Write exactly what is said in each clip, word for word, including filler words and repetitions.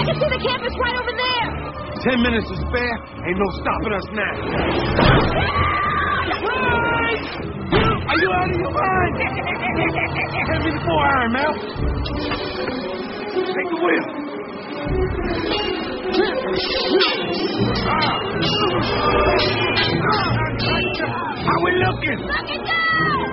can see the campus right over there. Ten minutes to spare. Ain't no stopping us now. Right! Are you out of your mind? Hand me the four iron, Mel. Take the wheel. How we looking? Looking good!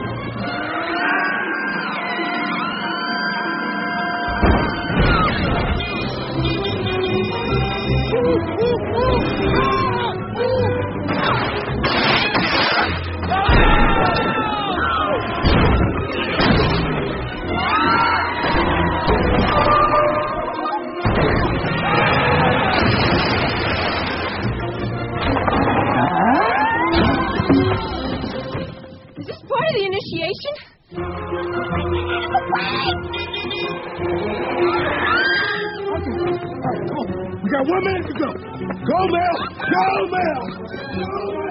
Is this part of the initiation? We got one minute to go. Go, Mel! Go, Mel!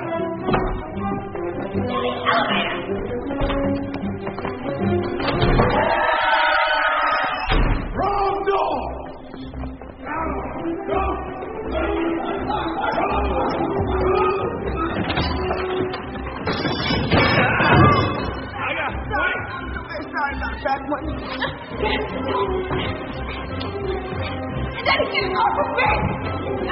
Wrong door! Go! I got it. Sorry about that one. Daddy, get it off of me!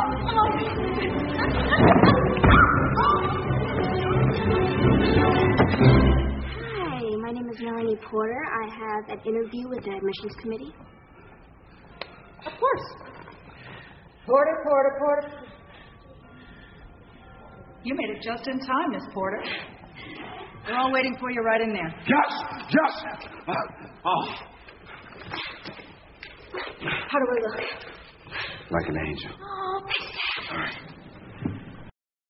Hi, my name is Melanie Porter. I have an interview with the admissions committee. Of course. Porter, Porter, Porter. You made it just in time, Miss Porter. We're all waiting for you right in there. Just, just. Uh, oh. How do I look? Like an angel.